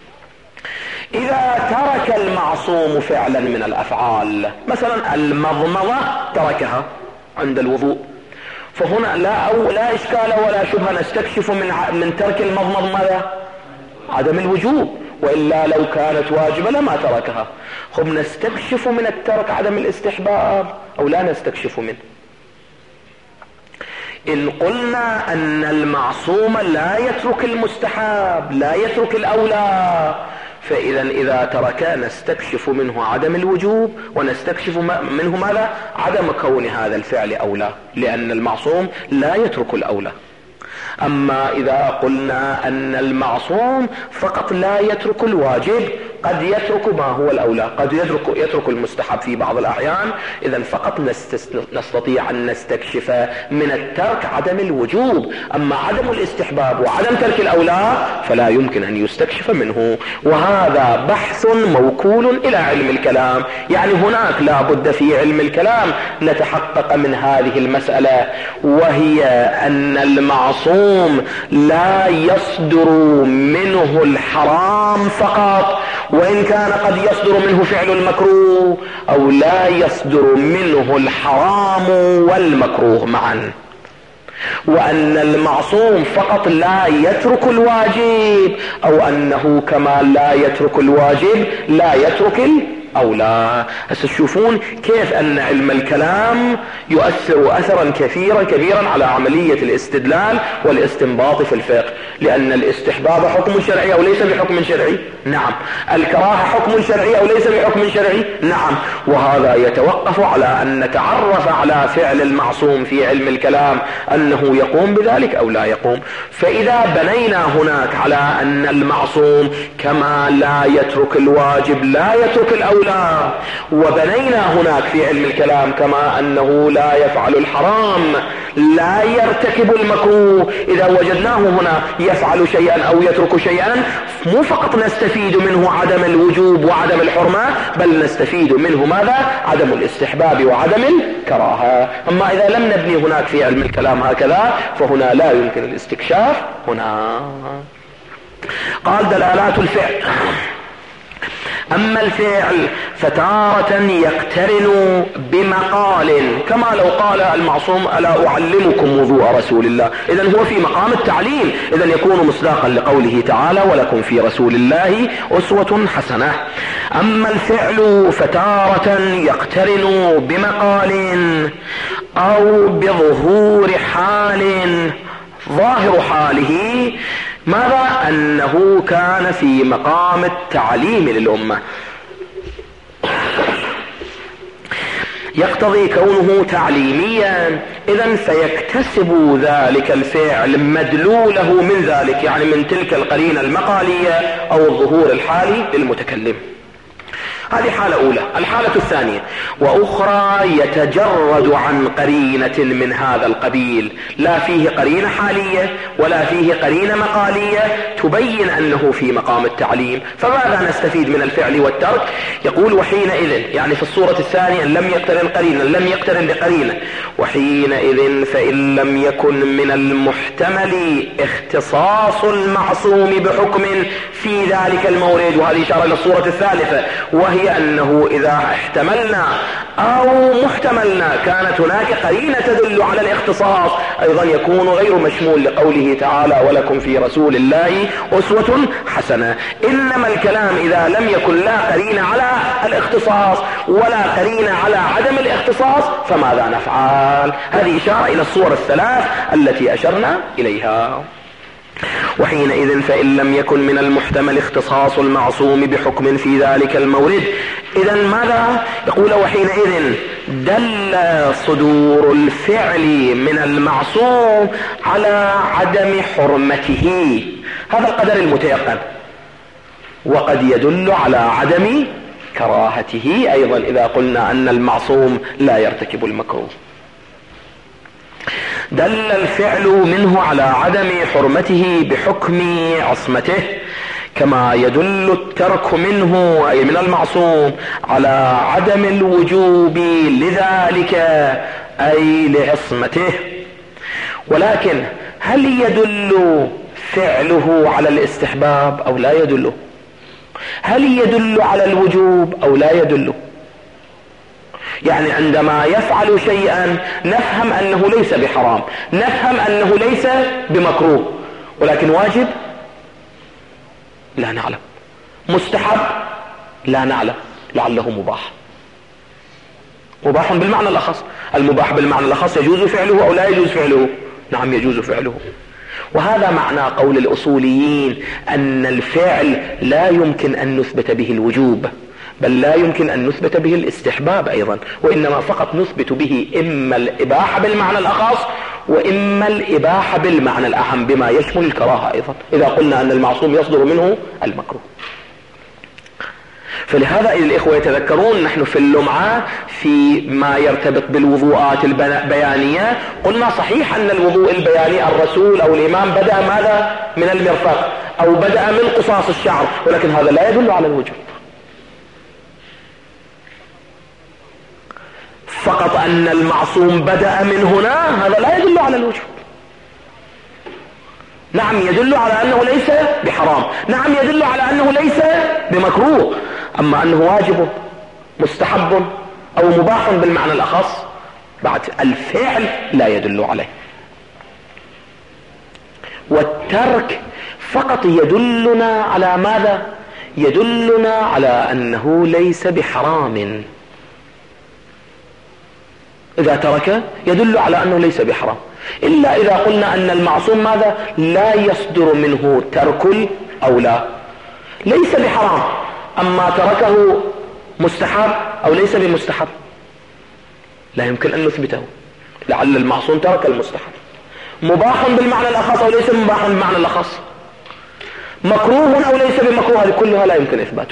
إذا ترك المعصوم فعلا من الأفعال، مثلا المضمضة تركها عند الوضوء، فهنا لا أو لا إشكال ولا شبهة نستكشف من من ترك المضمضة ماذا؟ عدم الوجوب، وإلا لو كانت واجبة لما تركها. خب نستكشف من الترك عدم الاستحباب أو لا نستكشف منه؟ إن قلنا أن المعصوم لا يترك المستحب لا يترك الأولى، فإذا إذا ترك نستكشف منه عدم الوجوب ونستكشف منه ماذا؟ عدم كون هذا الفعل أولى، لأن المعصوم لا يترك الأولى. أما إذا قلنا أن المعصوم فقط لا يترك الواجب، قد يترك ما هو الأولى، قد يترك, يترك المستحب في بعض الأحيان، إذن فقط نستطيع أن نستكشف من الترك عدم الوجوب. أما عدم الاستحباب وعدم ترك الأولى فلا يمكن أن يستكشف منه، وهذا بحث موكول إلى علم الكلام. يعني هناك لا بد في علم الكلام نتحقق من هذه المسألة، وهي أن المعصوم لا يصدر منه الحرام فقط، وإن كان قد يصدر منه فعل المكروه، أو لا يصدر منه الحرام والمكروه معا. وأن المعصوم فقط لا يترك الواجب، أو أنه كما لا يترك الواجب لا يترك الأولى. هسه تشوفون كيف أن علم الكلام يؤثر أثرا كثيرا كبيرا على عملية الاستدلال والاستنباط في الفقه، لأن الاستحباب حكم شرعي أو ليس بحكم شرعي؟ نعم. الكراهة حكم شرعي أو ليس بحكم شرعي؟ نعم. وهذا يتوقف على أن نتعرف على فعل المعصوم في علم الكلام أنه يقوم بذلك أو لا يقوم. فإذا بنينا هناك على أن المعصوم كما لا يترك الواجب لا يترك الأولى، وبنينا هناك في علم الكلام كما أنه لا يفعل الحرام لا يرتكب المكروه، إذا وجدناه هنا يفعل شيئا أو يترك شيئا مو فقط نستفيد منه عدم الوجوب وعدم الحرمة، بل نستفيد منه ماذا؟ عدم الاستحباب وعدم الكراهة. أما إذا لم نبني هناك في علم الكلام هكذا فهنا لا يمكن الاستكشاف هنا. قال دلالات الفعل. أما الفعل فتارة يقترن بمقال، كما لو قال المعصوم ألا أعلمكم وضوء رسول الله، إذن هو في مقام التعليم، إذن يكون مصداقا لقوله تعالى ولكم في رسول الله أسوة حسنة. أما الفعل فتارة يقترن بمقال أو بظهور حال، ظاهر حاله ماذا؟ أنه كان في مقام التعليم للأمة، يقتضي كونه تعليميا، إذن فيكتسب ذلك الفعل مدلوله من ذلك، يعني من تلك القرينة المقالية أو الظهور الحالي للمتكلم. هذه حالة أولى. الحالة الثانية وأخرى يتجرد عن قرينة من هذا القبيل، لا فيه قرينة حالية ولا فيه قرينة مقالية تبين أنه في مقام التعليم. فماذا نستفيد من الفعل والترك؟ يقول وحينئذ، يعني في الصورة الثانية لم يقترن قرينة، لم يقترن بقرينة، وحينئذ فإن لم يكن من المحتمل اختصاص المعصوم بحكم في ذلك المورد، وهذه إشارة إلى الصورة الثالثة، وهي أنه إذا احتملنا أو محتملنا كانت هناك قرينة تدل على الاختصاص، أيضا يكون غير مشمول لقوله تعالى ولكم في رسول الله أسوة حسنة. إنما الكلام إذا لم يكن لا قرينة على الاختصاص ولا قرينة على عدم الاختصاص فماذا نفعل؟ هذه إشارة إلى الصور الثلاث التي أشرنا إليها. وحينئذ فإن لم يكن من المحتمل اختصاص المعصوم بحكم في ذلك المورد، إذن ماذا؟ يقول وحينئذ دل صدور الفعل من المعصوم على عدم حرمته، هذا القدر المتيقن، وقد يدل على عدم كراهته أيضا إذا قلنا أن المعصوم لا يرتكب المكروه. دل الفعل منه على عدم حرمته بحكم عصمته، كما يدل الترك منه أي من المعصوم على عدم الوجوب لذلك أي لعصمته. ولكن هل يدل فعله على الاستحباب أو لا يدل؟ هل يدل على الوجوب أو لا يدل؟ يعني عندما يفعل شيئا نفهم أنه ليس بحرام، نفهم أنه ليس بمكروه، ولكن واجب لا نعلم، مستحب لا نعلم، لعله مباح. مباح بالمعنى الأخص، المباح بالمعنى الأخص يجوز فعله أو لا يجوز فعله؟ نعم يجوز فعله. وهذا معنى قول الأصوليين أن الفعل لا يمكن أن نثبت به الوجوب، بل لا يمكن أن نثبت به الاستحباب أيضا، وإنما فقط نثبت به إما الإباحة بالمعنى الأخص وإما الإباحة بالمعنى الأعم بما يشمل الكراهة أيضا، إذا قلنا أن المعصوم يصدر منه المكروه. فلهذا إذا الإخوة يتذكرون نحن في اللمعة في ما يرتبط بالوضوءات البيانية قلنا صحيح أن الوضوء البياني الرسول أو الإمام بدأ ماذا؟ من المرفق أو بدأ من قصاص الشعر، ولكن هذا لا يدل على الوجوب، فقط أن المعصوم بدأ من هنا هذا لا يدل على الوجوب. نعم يدل على أنه ليس بحرام، نعم يدل على أنه ليس بمكروه، أما أنه واجب مستحب أو مباح بالمعنى الأخص بعد الفعل لا يدل عليه. والترك فقط يدلنا على ماذا؟ يدلنا على أنه ليس بحرام. إذا ترك يدل على أنه ليس بحرام، إلا إذا قلنا أن المعصوم ماذا؟ لا يصدر منه ترك أو لا، ليس بحرام، أما تركه مستحب أو ليس بمستحب لا يمكن أن نثبته، لعل المعصوم ترك المستحب. مباح بالمعنى الأخص أو ليس مباح بالمعنى الأخص، مكروه أو ليس بمكروه، هذه كلها لا يمكن إثباته.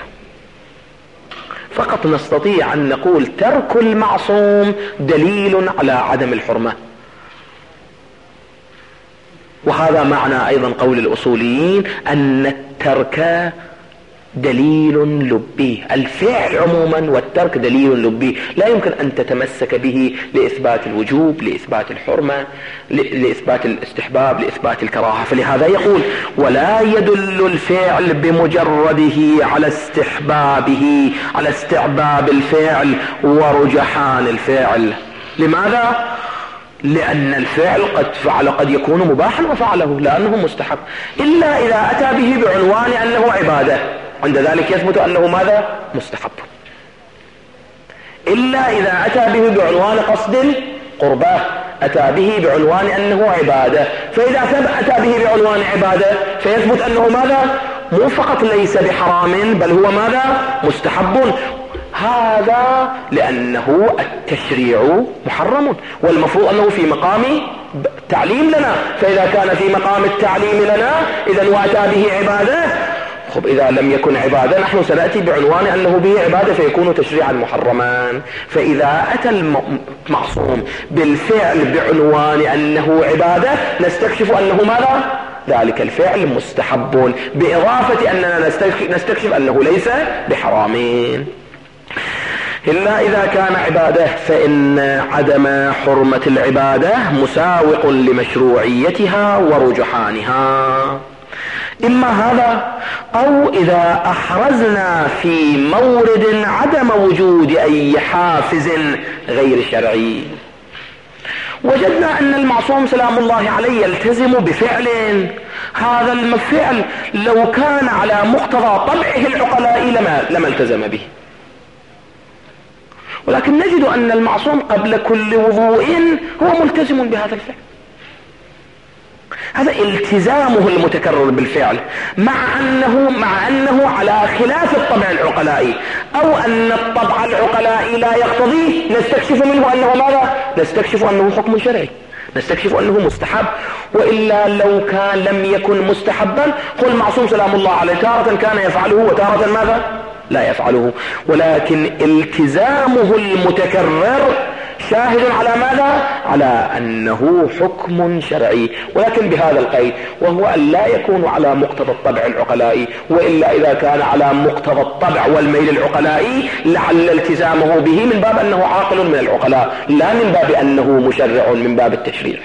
فقط نستطيع أن نقول ترك المعصوم دليل على عدم الحرمة، وهذا معنى أيضا قول الأصوليين أن الترك دليل لبي. الفعل عموما والترك دليل لبي لا يمكن أن تتمسك به لإثبات الوجوب، لإثبات الحرمة، لإثبات الاستحباب، لإثبات الكراهة. فلهذا يقول ولا يدل الفعل بمجرده على استحبابه، على استحباب الفعل ورجحان الفعل. لماذا؟ لأن الفعل قد فعل قد يكون مباحا وفعله لأنه مستحب، إلا إذا أتى به بعنوان أنه عبادة، عند ذلك يثبت أنه ماذا؟ مستحب. إلا إذا أتى به بعنوان قصد قرباه، أتى به بعنوان أنه عبادة. فإذا أتى به بعنوان عبادة فيثبت أنه ماذا؟ مو فقط ليس بحرام بل هو ماذا؟ مستحب. هذا لأنه التشريع محرم، والمفروض أنه في مقام تعليم لنا، فإذا كان في مقام التعليم لنا إذن وأتى به عبادة. خب إذا لم يكن عبادة نحن سنأتي بعنوان أنه به عبادة فيكون تشريعا محرما. فإذا أتى المعصوم بالفعل بعنوان أنه عبادة نستكشف أنه ماذا؟ ذلك الفعل مستحب، بإضافة أننا نستكشف أنه ليس بحرامين. إلا إذا كان عبادة فإن عدم حرمة العبادة مساوق لمشروعيتها ورجحانها. إما هذا أو إذا أحرزنا في مورد عدم وجود أي حافز غير شرعي وجدنا أن المعصوم سلام الله عليه يلتزم بفعل، هذا الفعل لو كان على مقتضى طبعه العقلاء لما, لما التزم به، ولكن نجد أن المعصوم قبل كل وضوء هو ملتزم بهذا الفعل. هذا التزامه المتكرر بالفعل، مع أنه, مع أنه على خلاف الطبع العقلائي، أو أن الطبع العقلائي لا يقتضيه، نستكشف منه أنه ماذا؟ نستكشف أنه حكم شرعي، نستكشف أنه مستحب. وإلا لو كان لم يكن مستحبا قل المعصوم سلام الله عليه تارة كان يفعله وتارة ماذا؟ لا يفعله. ولكن التزامه المتكرر شاهد على ماذا؟ على أنه حكم شرعي، ولكن بهذا القيد، وهو أن لا يكون على مقتضى الطبع العقلائي، وإلا إذا كان على مقتضى الطبع والميل العقلائي لعل التزامه به من باب أنه عاقل من العقلاء، لا من باب أنه مشرع من باب التشريع.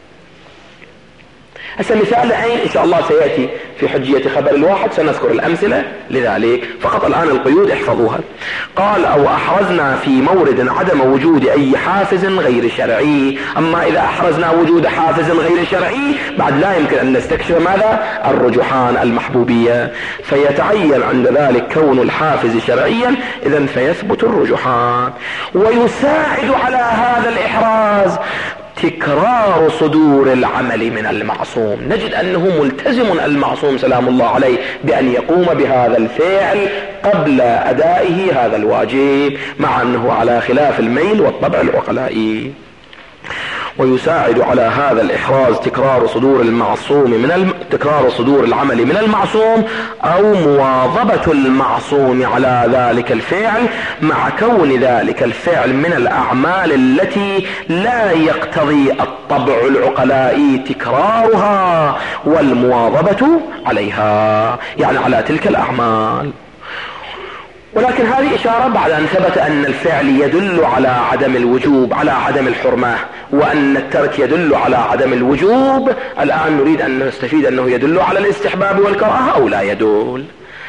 هسه مثال العين إن شاء الله سيأتي في حجية خبر الواحد، سنذكر الأمثلة لذلك، فقط الآن القيود احفظوها. قال أو أحرزنا في مورد عدم وجود أي حافز غير شرعي. أما إذا أحرزنا وجود حافز غير شرعي بعد لا يمكن أن نستكشف ماذا؟ الرجحان المحبوبية، فيتعين عند ذلك كون الحافز شرعيا، إذن فيثبت الرجحان. ويساعد على هذا الإحراز تكرار صدور العمل من المعصوم. نجد أنه ملتزم المعصوم سلام الله عليه بأن يقوم بهذا الفعل قبل أدائه هذا الواجب، مع أنه على خلاف الميل والطبع العقلائي. ويساعد على هذا الإحراز تكرار صدور المعصوم من الم... تكرار صدور العمل من المعصوم أو مواظبة المعصوم على ذلك الفعل، مع كون ذلك الفعل من الأعمال التي لا يقتضي الطبع العقلائي تكرارها والمواظبة عليها، يعني على تلك الأعمال. ولكن هذه إشارة بعد أن ثبت أن الفعل يدل على عدم الوجوب، على عدم الحرمة، وأن الترك يدل على عدم الوجوب. الآن نريد أن نستفيد أنه يدل على الاستحباب والكراهة أو لا يدل.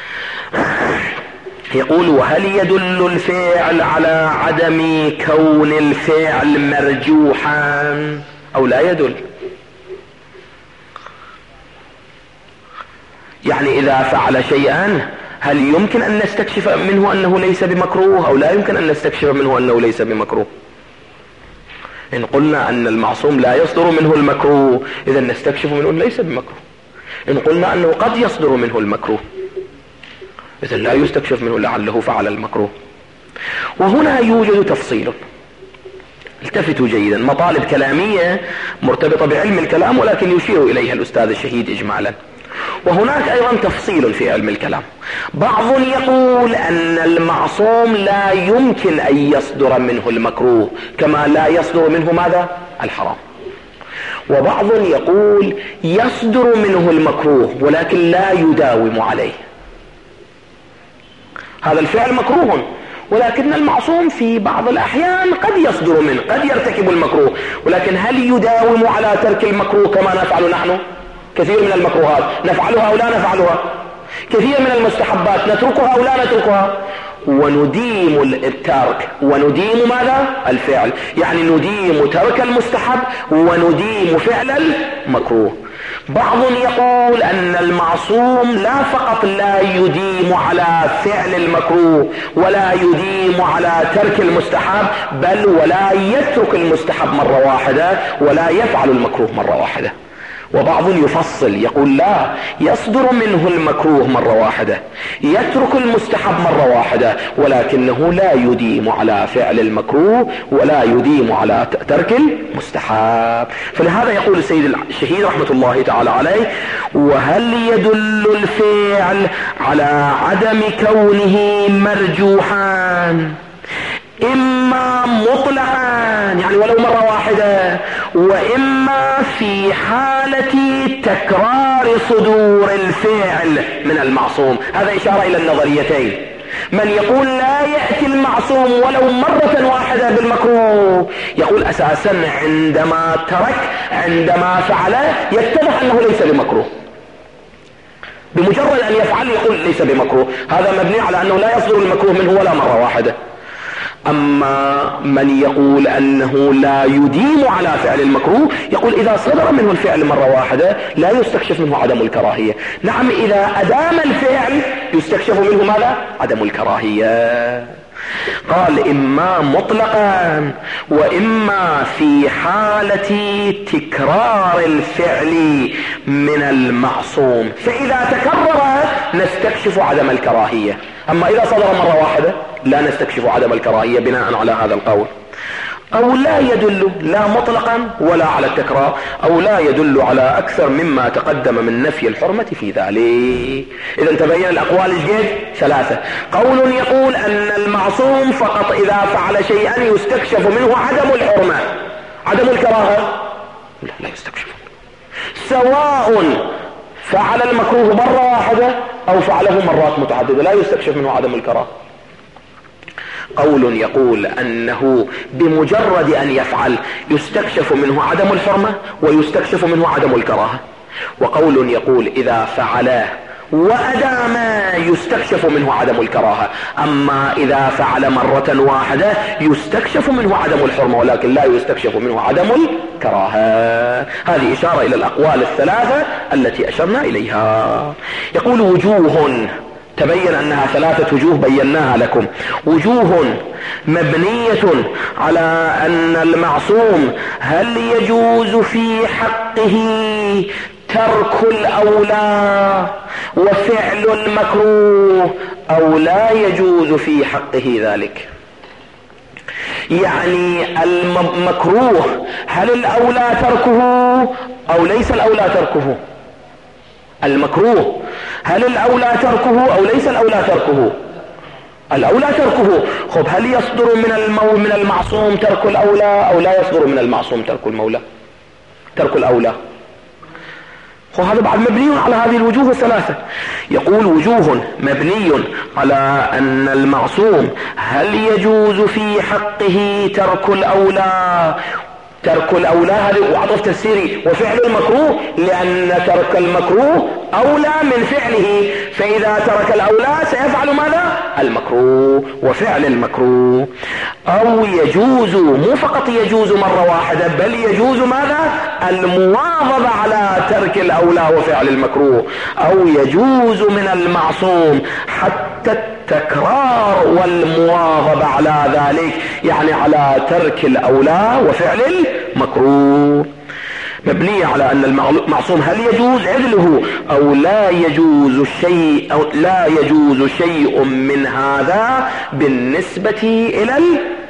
يقول وهل يدل الفعل على عدم كون الفعل مرجوحا أو لا يدل؟ يعني إذا فعل شيئا هل يمكن أن نستكشف منه أنه ليس بمكروه أو لا يمكن أن نستكشف منه أنه ليس بمكروه؟ إن قلنا أن المعصوم لا يصدر منه المكروه إذا نستكشف منه أنه ليس بمكروه. إن قلنا أنه قد يصدر منه المكروه إذا لا يستكشف منه لعله فعل المكروه. وهنا يوجد تفصيل، التفتوا جيدا، مطالب كلامية مرتبطة بعلم الكلام ولكن يشير إليها الأستاذ الشهيد إجمالا. وهناك أيضا تفصيل في علم الكلام. بعض يقول أن المعصوم لا يمكن أن يصدر منه المكروه كما لا يصدر منه ماذا؟ الحرام. وبعض يقول يصدر منه المكروه ولكن لا يداوم عليه. هذا الفعل مكروه ولكن المعصوم في بعض الأحيان قد يصدر منه، قد يرتكب المكروه، ولكن هل يداوم على ترك المكروه كما نفعل نحن؟ كثير من المكروهات نفعلها أو لا نفعلها، كثير من المستحبات نتركها أو لا نتركها، ونديم الترك ونديم ماذا؟ الفعل، يعني نديم ترك المستحب ونديم فعل المكروه. بعض يقول أن المعصوم لا فقط لا يديم على فعل المكروه ولا يديم على ترك المستحب، بل ولا يترك المستحب مرة واحدة ولا يفعل المكروه مرة واحدة. وبعض يفصل يقول لا، يصدر منه المكروه مرة واحدة، يترك المستحب مرة واحدة، ولكنه لا يديم على فعل المكروه ولا يديم على ترك المستحب. فلهذا يقول السيد الشهيد رحمة الله تعالى عليه: وهل يدل الفعل على عدم كونه مرجوحا إما مطلقا يعني ولو مرة واحدة، وإما في حالة تكرار صدور الفعل من المعصوم؟ هذا إشارة إلى النظريتين. من يقول لا يأتي المعصوم ولو مرة واحدة بالمكروه، يقول أساسا عندما ترك عندما فعل يتضح أنه ليس بمكروه، بمجرد أن يفعل يقول ليس بمكروه، هذا مبني على أنه لا يصدر المكروه منه ولا مرة واحدة. أما من يقول أنه لا يديم على فعل المكروه، يقول إذا صدر منه الفعل مرة واحدة لا يستكشف منه عدم الكراهية. نعم، إذا أدام الفعل يستكشف منه ماذا؟ عدم الكراهية. قال إما مطلقا وإما في حالة تكرار الفعل من المعصوم، فإذا تكرر نستكشف عدم الكراهية، أما إذا صدر مرة واحدة لا نستكشف عدم الكراهية بناء على هذا القول. أو لا يدل لا مطلقا ولا على التكرار، أو لا يدل على أكثر مما تقدم من نفي الحرمة في ذلك. إذا تبين الأقوال الجد ثلاثة: قول يقول أن المعصوم فقط إذا فعل شيئا يستكشف منه عدم الحرمة، عدم الكراهة لا, لا يستكشف، سواء فعل المكروه مرة واحدة أو فعله مرات متعددة لا يستكشف منه عدم الكراهة. قول يقول أنه بمجرد أن يفعل يستكشف منه عدم الحرمة ويستكشف منه عدم الكراهة. وقول يقول إذا فعله وأدام يستكشف منه عدم الكراهة، أما إذا فعل مرة واحدة يستكشف منه عدم الحرمة ولكن لا يستكشف منه عدم الكراهة. هذه إشارة إلى الأقوال الثلاثة التي أشرنا إليها. يقول وجوه، تبين أنها ثلاثة وجوه بيناها لكم. وجوه مبنية على أن المعصوم هل يجوز في حقه ترك الأولى وفعل المكروه أو لا يجوز في حقه ذلك. يعني المكروه هل الأولى تركه أو ليس الأولى تركه؟ المكروه هل الأولى تركه أو ليس الأولى تركه؟ الأولى تركه. خب هل يصدر من المو من المعصوم ترك الأولى أو لا يصدر من المعصوم ترك المولى ترك الأولى؟ وهذا بعد مبني على هذه الوجوه الثلاثة. يقول وجوه مبني على أن المعصوم هل يجوز في حقه ترك الأولى، ترك الأولى هذه وعطف تفسيري، وفعل المكروه لأن ترك المكروه أولى من فعله، فإذا ترك الأولى سيفعل ماذا؟ المكروه وفعل المكروه. أو يجوز، مو فقط يجوز مرة واحدة بل يجوز ماذا؟ المواظبة على ترك الأولى وفعل المكروه. أو يجوز من المعصوم حتى التكرار والمواظبة على ذلك، يعني على ترك الأولى وفعل المكروه. مبنية على أن المعصوم هل يجوز عدله أو لا يجوز شيء أو لا يجوز شيء من هذا بالنسبة إلى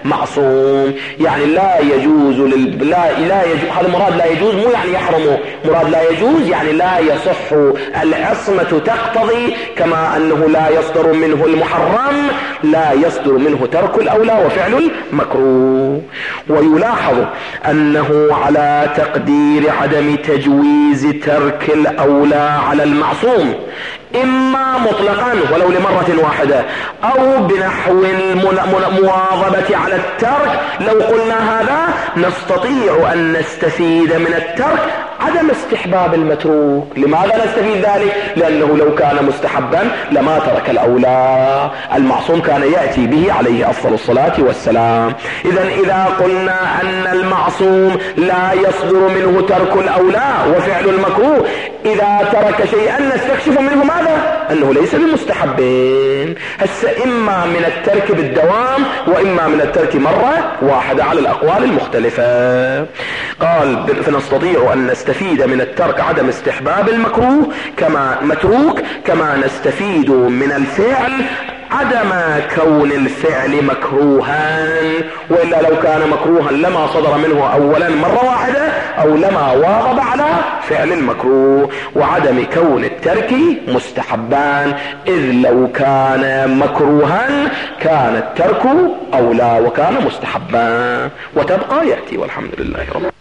معصوم. يعني لا يجوز لل... لا لا يجوز، هذا مراد لا يجوز، مو يعني يحرم، مراد لا يجوز يعني لا يصح. العصمة تقتضي كما انه لا يصدر منه المحرم لا يصدر منه ترك الاولى وفعل المكروه. ويلاحظ انه على تقدير عدم تجويز ترك الاولى على المعصوم، اما مطلقا ولو لمرة واحدة، او بنحو المواظبة على الترك. لو قلنا هذا نستطيع ان نستفيد من الترك عدم استحباب المتروك. لماذا نستفيد ذلك؟ لانه لو كان مستحبا لما ترك الاولى، المعصوم كان يأتي به عليه افضل الصلاة والسلام. اذا اذا قلنا ان المعصوم لا يصدر منه ترك الاولى وفعل المكروه، اذا ترك شيئا نستكشف منه ماذا؟ انه ليس بمستحبين. هسه اما من الترك بالدوام واما من الترك مرة واحدة على الاقوال المختلفة. قال فنستطيع ان نستفيد من الترك عدم استحباب المكروه كما متروك، كما نستفيد من الفعل عدم كون الفعل مكروها، وإلا لو كان مكروها لما صدر منه أولا مرة واحدة أو لما واظب على فعل المكروه، وعدم كون الترك مستحبان، إذ لو كان مكروها كان الترك أولى وكان مستحبان. وتبقى يأتي والحمد لله رب